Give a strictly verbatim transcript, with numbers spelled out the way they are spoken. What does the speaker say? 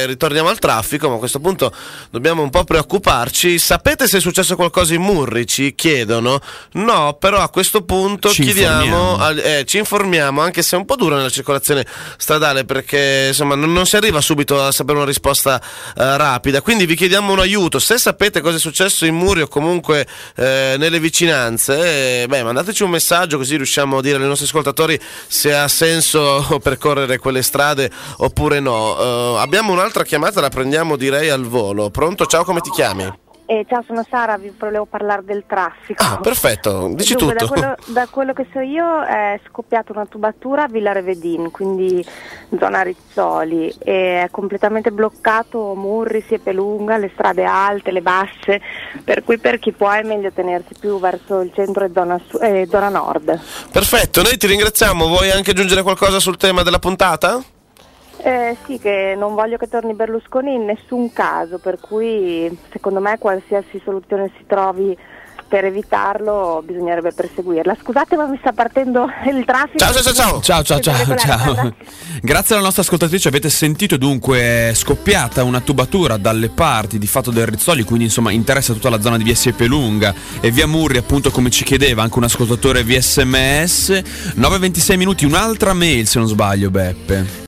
eh, ritorniamo al traffico, ma a questo punto dobbiamo un po' preoccuparci. Sapete se è successo qualcosa in Murri? Ci chiedono. No, però a questo punto ci chiediamo, informiamo. eh, ci informiamo, anche se è un po' dura nella circolazione stradale, perché insomma non, non si arriva subito a sapere una risposta eh, rapida, quindi vi chiediamo un aiuto. Se sapete cosa è successo in Murri o comunque eh, nelle vicinanze, eh, beh, mandateci un messaggio, così riusciamo a dire ai nostri ascoltatori se ha senso percorrere quelle strade oppure no. Uh, abbiamo un'altra chiamata, la prendiamo direi al volo. Pronto? Ciao, come ti chiami? Eh, ciao, sono Sara, vi volevo parlare del traffico. Ah, perfetto, dici Dunque, tutto. Da quello, da quello che so io è scoppiata una tubatura a Villa Revedin, quindi zona Rizzoli, e è completamente bloccato Murri, Siepe Lunga, le strade alte, le basse, per cui per chi può è meglio tenersi più verso il centro e zona, su- eh, zona nord. Perfetto, noi ti ringraziamo. Vuoi anche aggiungere qualcosa sul tema della puntata? Eh, sì, che non voglio che torni Berlusconi in nessun caso, per cui secondo me qualsiasi soluzione si trovi per evitarlo bisognerebbe perseguirla. Scusate, ma mi sta partendo il traffico. Ciao, ciao, ciao, Ciao, ciao, ciao, ciao. Grazie alla nostra ascoltatrice, avete sentito, dunque scoppiata una tubatura dalle parti di Fatto del Rizzoli, quindi insomma interessa tutta la zona di via Siepe Lunga e via Murri, appunto, come ci chiedeva anche un ascoltatore via S M S. nove e ventisei minuti, un'altra mail se non sbaglio, Beppe.